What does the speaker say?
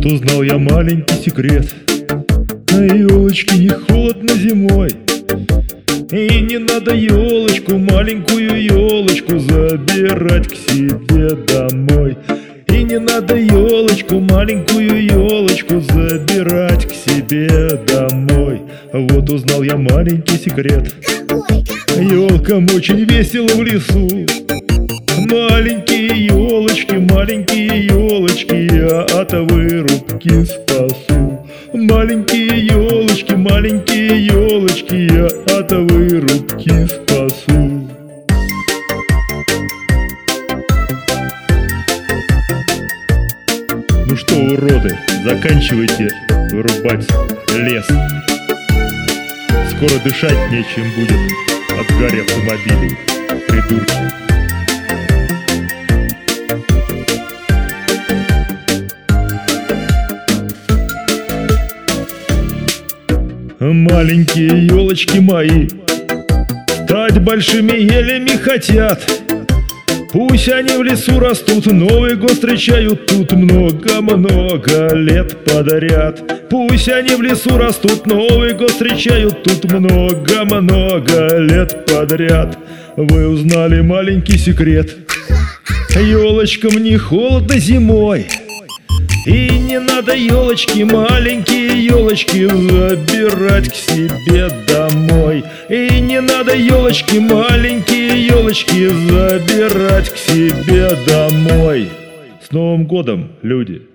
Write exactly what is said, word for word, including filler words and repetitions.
Вот узнал я маленький секрет: на елочке не холодно зимой. И не надо елочку, маленькую елочку, забирать к себе домой. И не надо елочку, маленькую елочку, забирать к себе домой. Вот узнал я маленький секрет. Елкам очень весело в лесу. Маленькие елочки, маленькие елочки, я от вырубки спасу. Маленькие елочки, маленькие елочки, я от вырубки спасу. Ну что, уроды, заканчивайте вырубать лес. Скоро дышать нечем будет от гари автомобилей, придурки. Маленькие елочки мои стать большими елями хотят. Пусть они в лесу растут, Новый год встречают тут много-много лет подряд. Пусть они в лесу растут, Новый год встречают тут много-много лет подряд. Вы узнали маленький секрет: елочкам не холодно зимой. И не надо елочки, маленькие елочки, забирать к себе домой. И не надо елочки, маленькие елочки, забирать к себе домой. С Новым годом, люди!